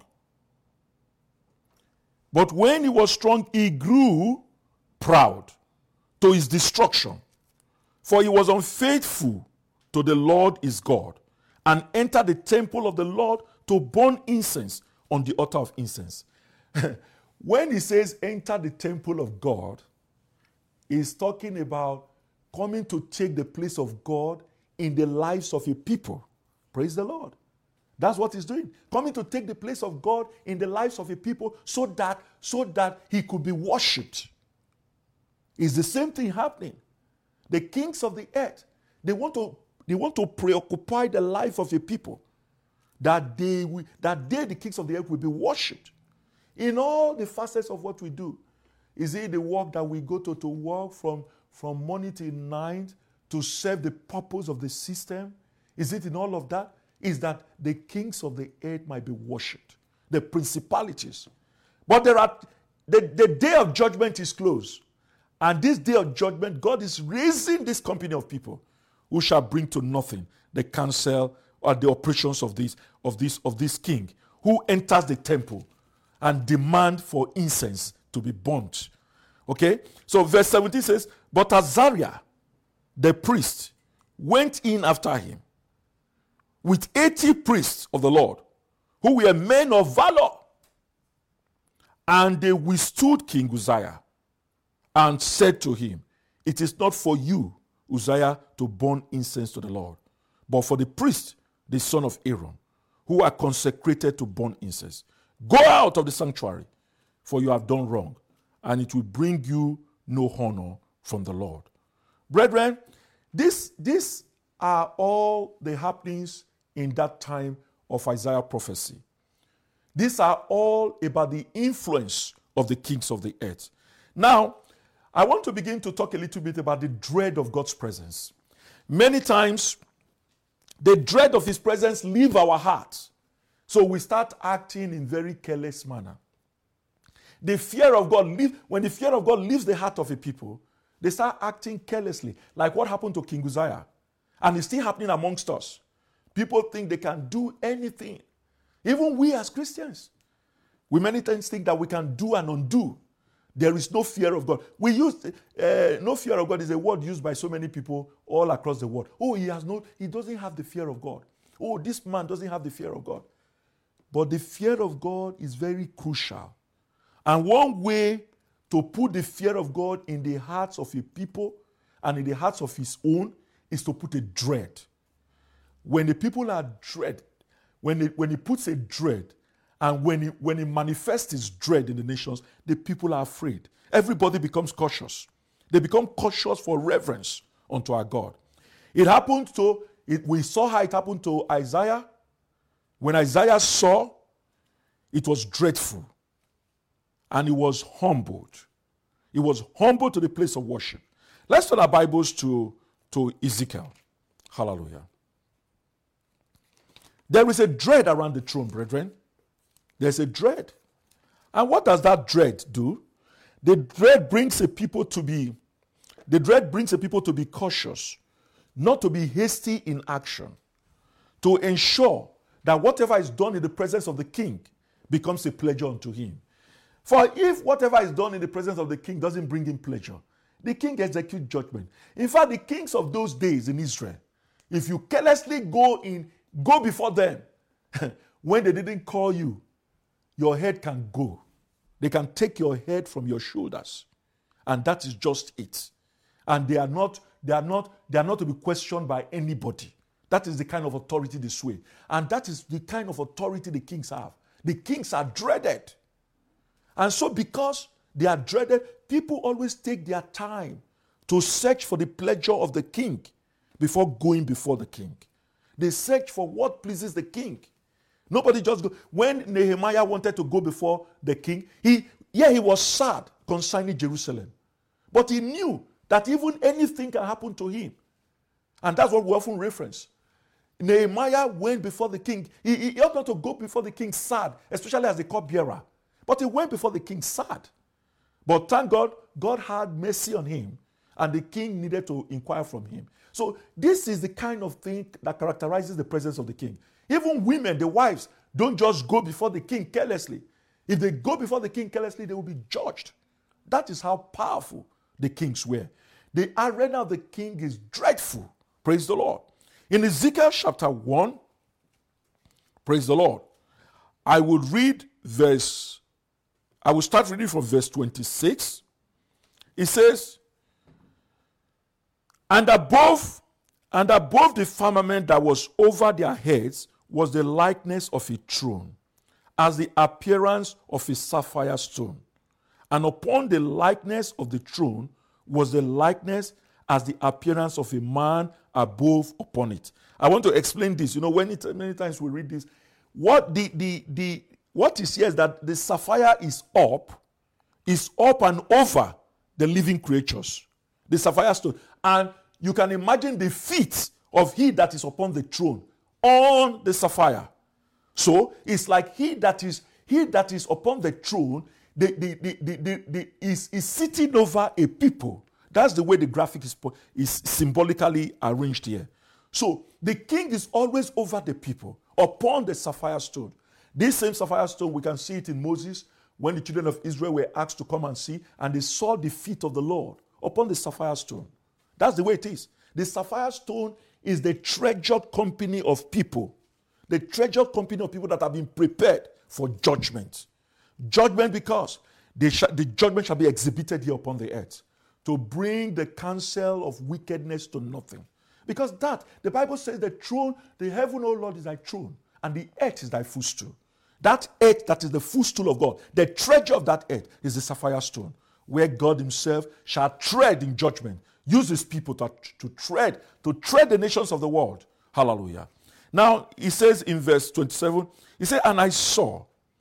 but when he was strong, he grew proud to his destruction. For he was unfaithful to the Lord his God, and entered the temple of the Lord to burn incense on the altar of incense. When he says enter the temple of God, he's talking about coming to take the place of God in the lives of a people. Praise the Lord. That's what he's doing. Coming to take the place of God in the lives of a people so that, so that he could be worshipped. It's the same thing happening. The kings of the earth, they want to, they want to preoccupy the life of a people. That they, will, that they, the kings of the earth, will be worshipped. In all the facets of what we do. Is it the work that we go to to work from, from morning till night to serve the purpose of the system? Is it in all of that? Is that the kings of the earth might be worshipped. The principalities. But there are the, the day of judgment is close. And this day of judgment, God is raising this company of people who shall bring to nothing the counsel or the operations of this, of this, of this king who enters the temple and demand for incense to be burnt. Okay? So verse seventeen says, but Azariah, the priest, went in after him with eighty priests of the Lord, who were men of valor. And they withstood King Uzziah and said to him, it is not for you, Uzziah, to burn incense to the Lord, but for the priest, the son of Aaron, who are consecrated to burn incense. Go out of the sanctuary, for you have done wrong, and it will bring you no honor from the Lord. Brethren, this, these are all the happenings in that time of Isaiah prophecy. These are all about the influence of the kings of the earth. Now, I want to begin to talk a little bit about the dread of God's presence. Many times, the dread of his presence leaves our hearts. So we start acting in very careless manner. The fear of God, leave, when the fear of God leaves the heart of a people, they start acting carelessly, like what happened to King Uzziah. And it's still happening amongst us. People think they can do anything. Even we as Christians, we many times think that we can do and undo. There is no fear of God. We use, uh, no fear of God is a word used by so many people all across the world. Oh, he has no, he doesn't have the fear of God. Oh, this man doesn't have the fear of God. But the fear of God is very crucial. And one way to put the fear of God in the hearts of a people and in the hearts of his own is to put a dread. When the people are dread, when he, when he puts a dread, and when he, when he manifests his dread in the nations, the people are afraid. Everybody becomes cautious. They become cautious for reverence unto our God. It happened to, it, we saw how it happened to Isaiah. When Isaiah saw, it was dreadful. And he was humbled. He was humbled to the place of worship. Let's turn our Bibles to, to Ezekiel. Hallelujah. There is a dread around the throne, brethren. There's a dread. And what does that dread do? The dread brings a people to be, the dread brings a people to be cautious, not to be hasty in action, to ensure that whatever is done in the presence of the king becomes a pleasure unto him. For if whatever is done in the presence of the king doesn't bring him pleasure, the king executes judgment. In fact, the kings of those days in Israel, if you carelessly go in, go before them, when they didn't call you, your head can go. They can take your head from your shoulders. And that is just it. And they are not, they are not, they are not to be questioned by anybody. That is the kind of authority they sway. And that is the kind of authority the kings have. The kings are dreaded. And so because they are dreaded, people always take their time to search for the pleasure of the king before going before the king. They search for what pleases the king. Nobody just go. When Nehemiah wanted to go before the king, he, yeah, he was sad concerning Jerusalem. But he knew that even anything can happen to him. And that's what we often reference. Nehemiah went before the king. He, he ought not to go before the king sad, especially as the cupbearer. But he went before the king sad. But thank God, God had mercy on him. And the king needed to inquire from him. So this is the kind of thing that characterizes the presence of the king. Even women, the wives, don't just go before the king carelessly. If they go before the king carelessly, they will be judged. That is how powerful the kings were. The arena of the king is dreadful. Praise the Lord. In Ezekiel chapter one, praise the Lord, I will read verse, I will start reading from verse twenty-six. It says, And above, and above the firmament that was over their heads was the likeness of a throne, as the appearance of a sapphire stone. And upon the likeness of the throne was the likeness as the appearance of a man above upon it. I want to explain this. You know, when it, many times we read this, what the the the what is here is that the sapphire is up, is up and over the living creatures, the sapphire stone, and you can imagine the feet of he that is upon the throne on the sapphire. So it's like he that is he that is upon the throne, the, the, the, the, the, the, is, is sitting over a people. That's the way the graphic is, is symbolically arranged here. So the king is always over the people upon the sapphire stone. This same sapphire stone, we can see it in Moses when the children of Israel were asked to come and see, and they saw the feet of the Lord upon the sapphire stone. That's the way it is. The sapphire stone is the treasured company of people. The treasured company of people that have been prepared for judgment. Judgment because they sh- the judgment shall be exhibited here upon the earth to bring the counsel of wickedness to nothing. Because that, the Bible says the throne, the heaven, O Lord, is thy throne, and the earth is thy footstool. That earth that is the footstool of God, the treasure of that earth is the sapphire stone, where God himself shall tread in judgment. Use his people to, to tread, to tread the nations of the world. Hallelujah. Now, he says in verse twenty-seven, he said, And I saw,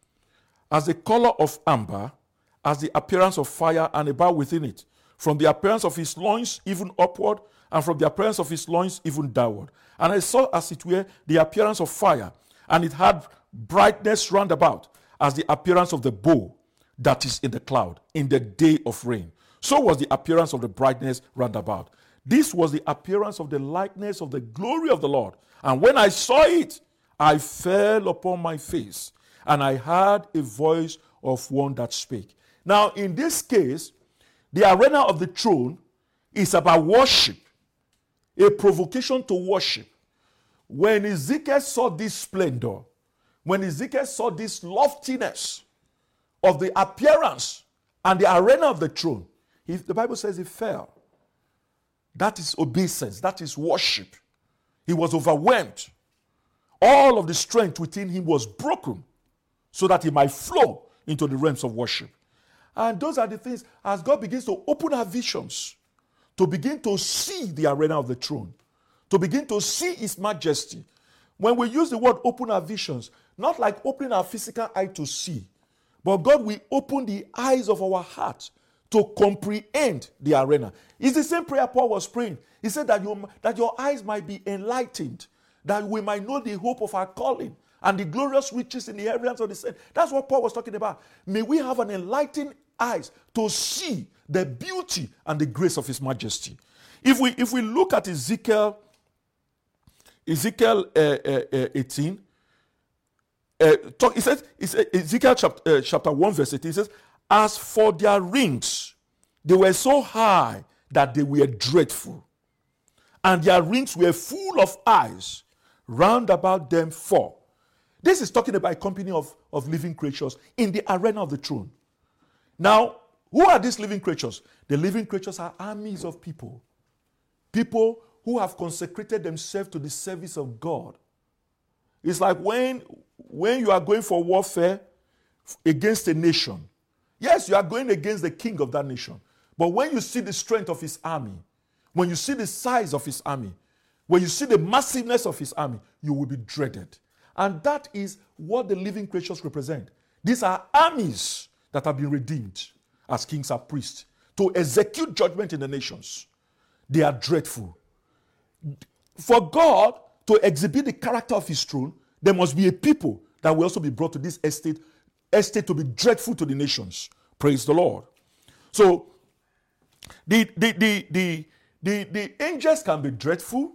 as the color of amber, as the appearance of fire, and about within it, from the appearance of his loins even upward, and from the appearance of his loins even downward. And I saw, as it were, the appearance of fire, and it had brightness round about, as the appearance of the bow that is in the cloud, in the day of rain. So was the appearance of the brightness round about. This was the appearance of the likeness of the glory of the Lord. And when I saw it, I fell upon my face, and I heard a voice of one that spake. Now, in this case, the arena of the throne is about worship, a provocation to worship. When Ezekiel saw this splendor, when Ezekiel saw this loftiness of the appearance and the arena of the throne, he, the Bible says he fell. That is obeisance. That is worship. He was overwhelmed. All of the strength within him was broken so that he might flow into the realms of worship. And those are the things, as God begins to open our visions, to begin to see the arena of the throne, to begin to see his majesty. When we use the word open our visions, not like opening our physical eye to see, but God will open the eyes of our heart to comprehend the arena. It's the same prayer Paul was praying. He said that, you, that your eyes might be enlightened, that we might know the hope of our calling and the glorious riches in the inheritance of the saints. That's what Paul was talking about. May we have an enlightened eyes to see the beauty and the grace of his majesty. If we if we look at Ezekiel, Ezekiel uh, uh, uh, eighteen, uh, talk, it says, it says Ezekiel chapter, uh, chapter one verse eighteen, it says, as for their rings, they were so high that they were dreadful, and their rings were full of eyes round about them four. This is talking about a company of, of living creatures in the arena of the throne. Now, who are these living creatures? The living creatures are armies of people. People who have consecrated themselves to the service of God. It's like when, when you are going for warfare against a nation. Yes, you are going against the king of that nation. But when you see the strength of his army, when you see the size of his army, when you see the massiveness of his army, you will be dreaded. And that is what the living creatures represent. These are armies that have been redeemed as kings and priests to execute judgment in the nations. They are dreadful. For God to exhibit the character of his throne, there must be a people that will also be brought to this estate, estate to be dreadful to the nations. Praise the Lord. So, the, the, the, the, the, the angels can be dreadful.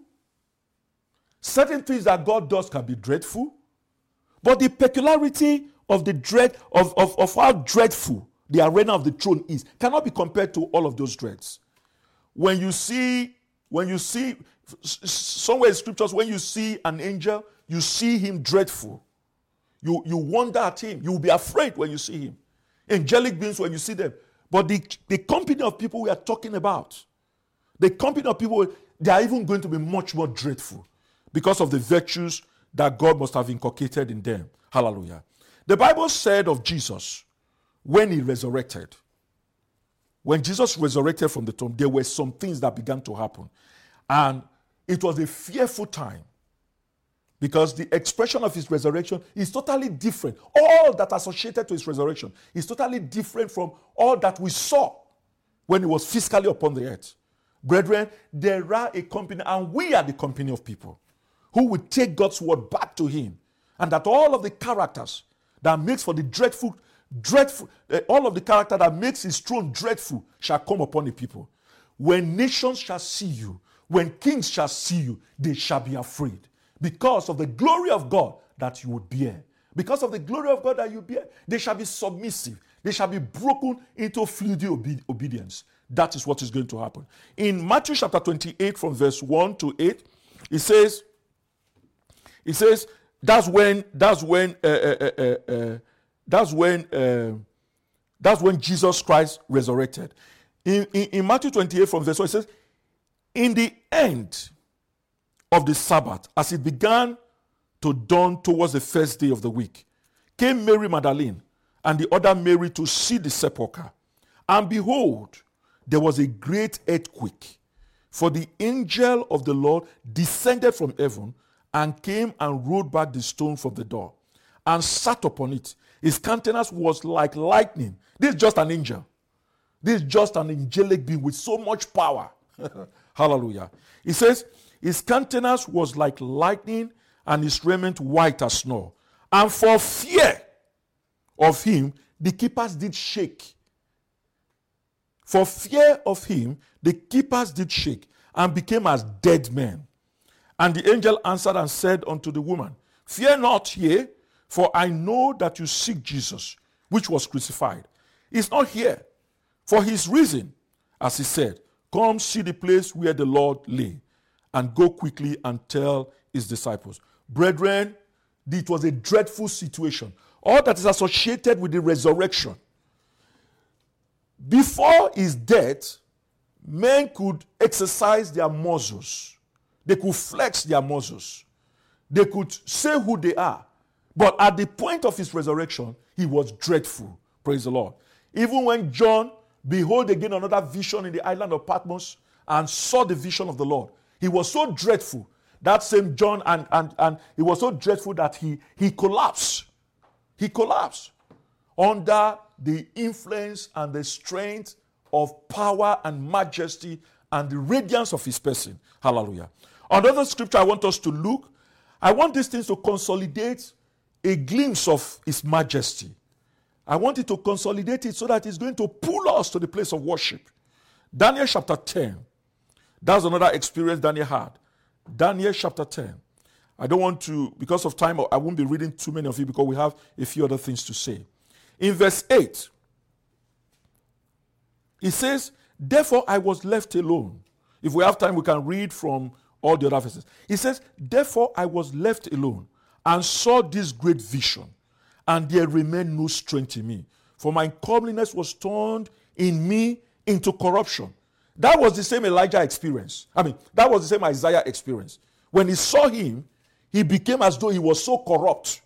Certain things that God does can be dreadful. But the peculiarity of the dread, of, of, of how dreadful the arena of the throne is, cannot be compared to all of those dreads. When you see, when you see, somewhere in scriptures, when you see an angel, you see him dreadful. You, you wonder at him. You will be afraid when you see him. Angelic beings when you see them. But the, the company of people we are talking about, the company of people, they are even going to be much more dreadful because of the virtues that God must have inculcated in them. Hallelujah. The Bible said of Jesus, when he resurrected, when Jesus resurrected from the tomb, there were some things that began to happen. And it was a fearful time because the expression of his resurrection is totally different. All that associated to his resurrection is totally different from all that we saw when he was physically upon the earth. Brethren, there are a company, and we are the company of people who will take God's word back to him, and that all of the characters that makes for the dreadful, dreadful, uh, all of the character that makes his throne dreadful shall come upon the people. When nations shall see you, when kings shall see you, they shall be afraid because of the glory of God that you would bear. Because of the glory of God that you bear, they shall be submissive. They shall be broken into fluid obe- obedience. That is what is going to happen. In Matthew chapter twenty-eight from verse one to eight, it says, it says, that's when, that's when, uh, uh, uh, uh, that's when, uh, that's when Jesus Christ resurrected. In, in, in Matthew twenty-eight from verse one, it says, in the end of the Sabbath, as it began to dawn towards the first day of the week, came Mary Magdalene and the other Mary to see the sepulchre. And behold, there was a great earthquake, for the angel of the Lord descended from heaven and came and rolled back the stone from the door and sat upon it. His countenance was like lightning. This is just an angel. This is just an angelic being with so much power. Hallelujah. He says, his countenance was like lightning and his raiment white as snow. And for fear of him, the keepers did shake. For fear of him, the keepers did shake and became as dead men. And the angel answered and said unto the woman, fear not, yea, for I know that you seek Jesus, which was crucified. He is not here, for he is risen, as he said. Come see the place where the Lord lay, and go quickly and tell his disciples. Brethren, it was a dreadful situation. all that is associated with the resurrection. Before his death, men could exercise their muscles. They could flex their muscles. They could say who they are. But at the point of his resurrection, he was dreadful. Praise the Lord. Even when John behold again another vision in the island of Patmos and saw the vision of the Lord, he was so dreadful. That same John, and, and, and he was so dreadful that he, he collapsed. He collapsed under the influence and the strength of power and majesty and the radiance of his person. Hallelujah. Another scripture I want us to look, I want these things to consolidate a glimpse of his majesty. I want it to consolidate it so that it's going to pull us to the place of worship. Daniel chapter ten. That's another experience Daniel had. Daniel chapter ten. I don't want to, because of time, I won't be reading too many of you because we have a few other things to say. In verse eight, it says, therefore I was left alone. If we have time, we can read from all the other verses. It says, therefore I was left alone and saw this great vision, and there remained no strength in me. For my comeliness was turned in me into corruption. That was the same Elijah experience. I mean, that was the same Isaiah experience. When he saw him, he became as though he was so corrupt.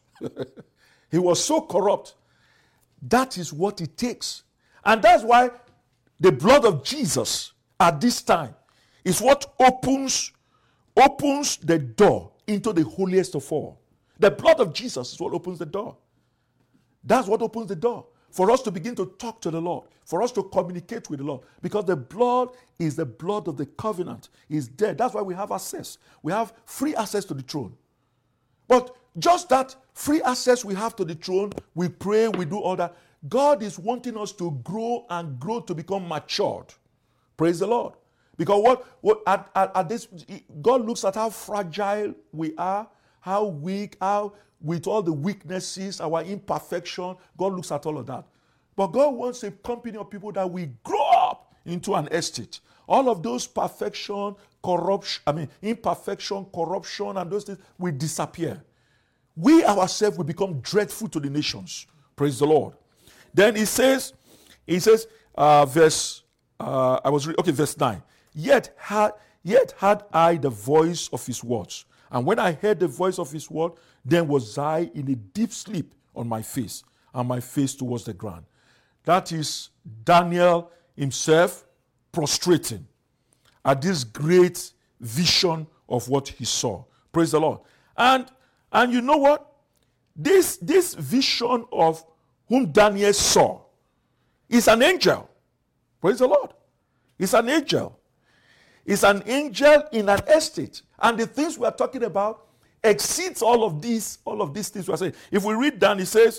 He was so corrupt. That is what it takes. And that's why the blood of Jesus at this time is what opens, opens the door into the holiest of all. The blood of Jesus is what opens the door. That's what opens the door for us to begin to talk to the Lord, for us to communicate with the Lord, because the blood is the blood of the covenant. It's there. That's why we have access. We have free access to the throne. But just that free access we have to the throne, we pray, we do all that. God is wanting us to grow and grow to become matured. Praise the Lord. Because what, what at, at, at this, God looks at how fragile we are, how weak, how with all the weaknesses, our imperfection, God looks at all of that. But God wants a company of people that we grow up into an estate. All of those perfection, corruption, I mean, imperfection, corruption, and those things will disappear. We ourselves will become dreadful to the nations. Praise the Lord. Then he says, he says, uh, verse, uh, I was reading, okay, verse nine. Yet had, yet had I the voice of his words. And when I heard the voice of his word, then was I in a deep sleep on my face, and my face towards the ground. That is Daniel himself prostrating at this great vision of what he saw. Praise the Lord. And, and you know what? This, this vision of whom Daniel saw is an angel. Praise the Lord. It's an angel. It's an angel in an estate. And the things we are talking about exceeds all of these, all of these things we are saying. If we read down, it says,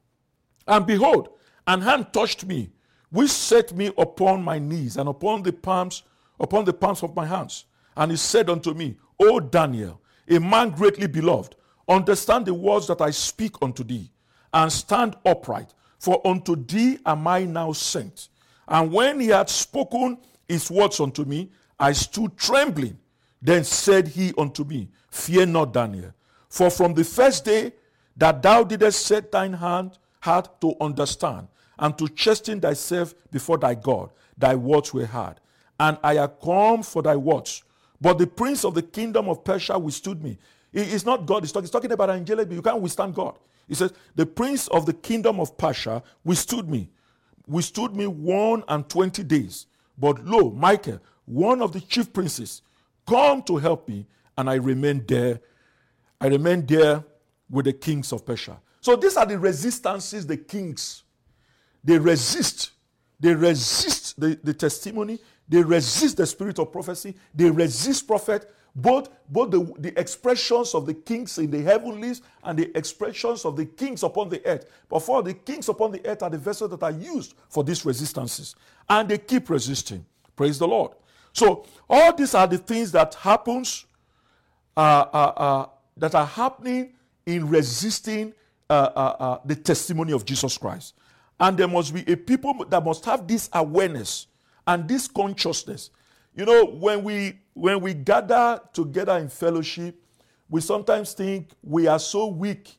and behold, an hand touched me, which set me upon my knees and upon the palms, upon the palms of my hands. And he said unto me, O Daniel, a man greatly beloved, understand the words that I speak unto thee, and stand upright, for unto thee am I now sent. And when he had spoken his words unto me, I stood trembling. Then said he unto me, fear not, Daniel, for from the first day that thou didst set thine hand heart to understand, and to chasten thyself before thy God, thy words were heard. And I have come for thy words. But the prince of the kingdom of Persia withstood me. It's not God, he's talking, he's talking about angelic, but you can't withstand God. He says, the prince of the kingdom of Persia withstood me, withstood me one and twenty days. But lo, Michael, one of the chief princes, come to help me, and I remained there. I remained there with the kings of Persia. So these are the resistances the kings, they resist. They resist the, the testimony. They resist the spirit of prophecy. They resist prophet. Both, both the, the expressions of the kings in the heavenlies and the expressions of the kings upon the earth. But for the kings upon the earth are the vessels that are used for these resistances. And they keep resisting. Praise the Lord. So all these are the things that happens, uh, uh, uh, that are happening in resisting uh, uh, uh, the testimony of Jesus Christ. And there must be a people that must have this awareness and this consciousness. You know, when we when we gather together in fellowship, we sometimes think we are so weak,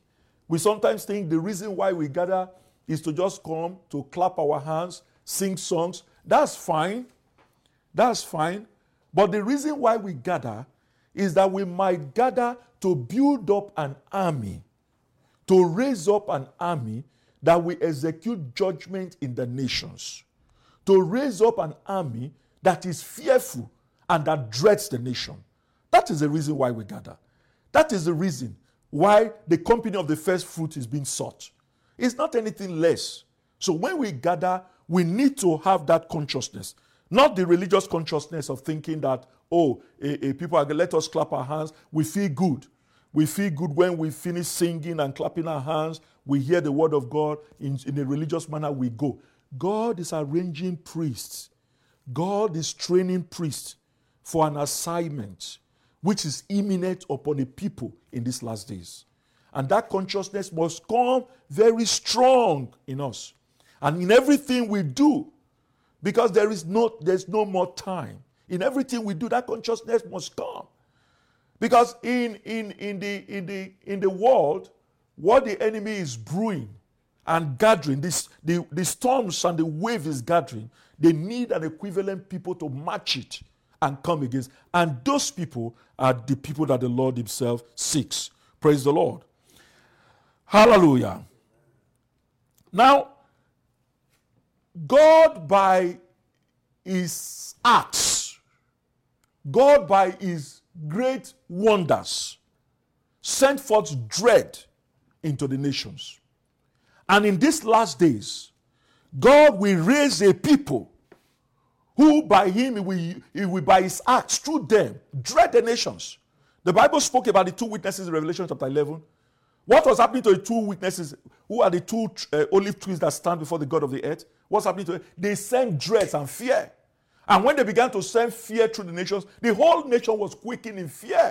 We sometimes think the reason why we gather is to just come, to clap our hands, sing songs. That's fine. That's fine. But the reason why we gather is that we might gather to build up an army, to raise up an army that will execute judgment in the nations, to raise up an army that is fearful and that dreads the nation. That is the reason why we gather. That is the reason why the company of the first fruit is being sought. It's not anything less. So when we gather, we need to have that consciousness. Not the religious consciousness of thinking that, oh, eh, eh, people are going to let us clap our hands. We feel good. We feel good when we finish singing and clapping our hands. We hear the word of God in, in a religious manner, we go. God is arranging priests. God is training priests for an assignment which is imminent upon the people in these last days. And that consciousness must come very strong in us. And in everything we do, because there is no, there's no more time. In everything we do, that consciousness must come. Because in, in, in, the, in, the, in the world, what the enemy is brewing and gathering, this, the, the storms and the wave is gathering, they need an equivalent people to match it and come against. And those people are the people that the Lord himself seeks. Praise the Lord. Hallelujah. Now, God by his acts, God by his great wonders, sent forth dread into the nations. And in these last days, God will raise a people who by him, he will, he will by his acts, through them, dread the nations. The Bible spoke about the two witnesses in Revelation chapter eleven. What was happening to the two witnesses? Who are the two uh, olive trees that stand before the God of the earth? What's happening to them? They sent dread and fear. And when they began to send fear through the nations, the whole nation was quaking in fear.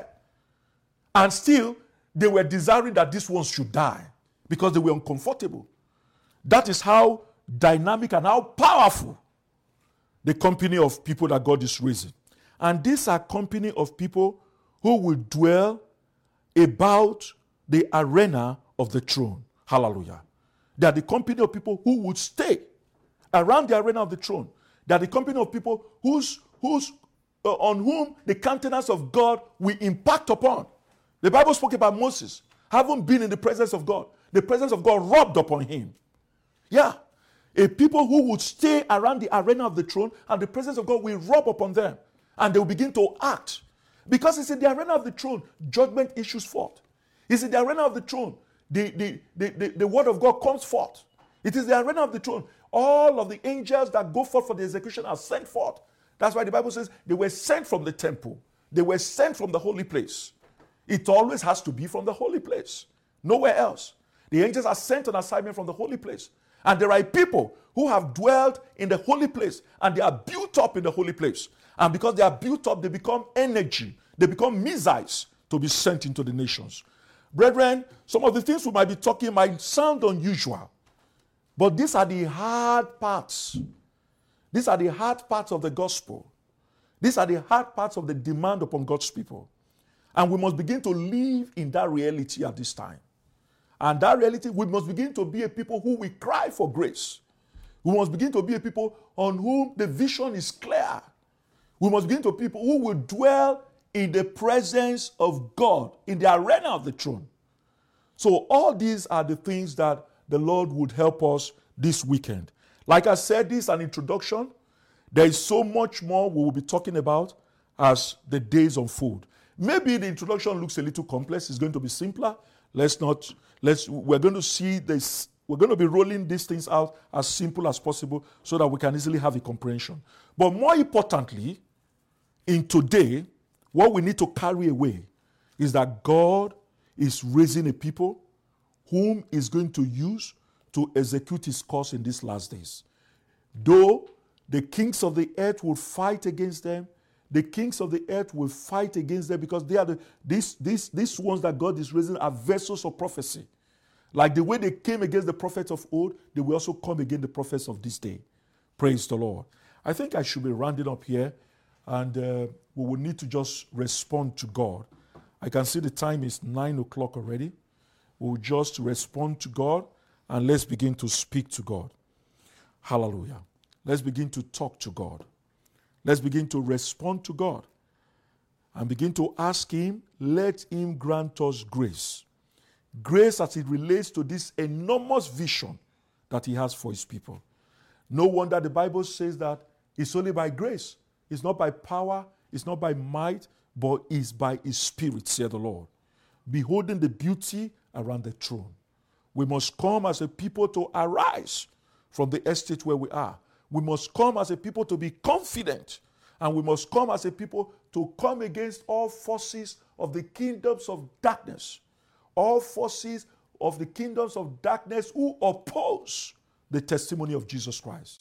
And still, they were desiring that these ones should die because they were uncomfortable. That is how dynamic and how powerful the company of people that God is raising. And these are company of people who will dwell about the arena of the throne. Hallelujah. They are the company of people who would stay around the arena of the throne. They are the company of people whose, whose, uh, on whom the countenance of God will impact upon. The Bible spoke about Moses having been in the presence of God. The presence of God rubbed upon him. Yeah. A people who would stay around the arena of the throne and the presence of God will rub upon them. And they will begin to act. Because it's in the arena of the throne, judgment issues forth. It's in the arena of the throne, the, the, the, the, the word of God comes forth. It is the arena of the throne. All of the angels that go forth for the execution are sent forth. That's why the Bible says they were sent from the temple. They were sent from the holy place. It always has to be from the holy place. Nowhere else. The angels are sent on assignment from the holy place. And there are people who have dwelled in the holy place and they are built up in the holy place. And because they are built up, they become energy. They become missiles to be sent into the nations. Brethren, some of the things we might be talking might sound unusual. But these are the hard parts. These are the hard parts of the gospel. These are the hard parts of the demand upon God's people. And we must begin to live in that reality at this time. And that reality, we must begin to be a people who will cry for grace. We must begin to be a people on whom the vision is clear. We must begin to be people who will dwell in the presence of God, in the arena of the throne. So all these are the things that the Lord would help us this weekend. Like I said, this is an introduction. There is so much more we will be talking about as the days unfold. Maybe the introduction looks a little complex. It's going to be simpler. Let's not, let's, we're going to see this, we're going to be rolling these things out as simple as possible so that we can easily have a comprehension. But more importantly, in today, what we need to carry away is that God is raising a people whom He's going to use to execute His cause in these last days. Though the kings of the earth will fight against them, the kings of the earth will fight against them because they are the these, these, these ones that God is raising are vessels of prophecy. Like the way they came against the prophets of old, they will also come against the prophets of this day. Praise the Lord. I think I should be rounding up here, and uh, we will need to just respond to God. I can see the time is nine o'clock already. We'll just respond to God and let's begin to speak to God. Hallelujah. Let's begin to talk to God. Let's begin to respond to God and begin to ask Him, let Him grant us grace. Grace as it relates to this enormous vision that He has for His people. No wonder the Bible says that it's only by grace. It's not by power, it's not by might, but it's by His Spirit, saith the Lord. Beholding the beauty around the throne. We must come as a people to arise from the estate where we are. We must come as a people to be confident. And we must come as a people to come against all forces of the kingdoms of darkness. All forces of the kingdoms of darkness who oppose the testimony of Jesus Christ.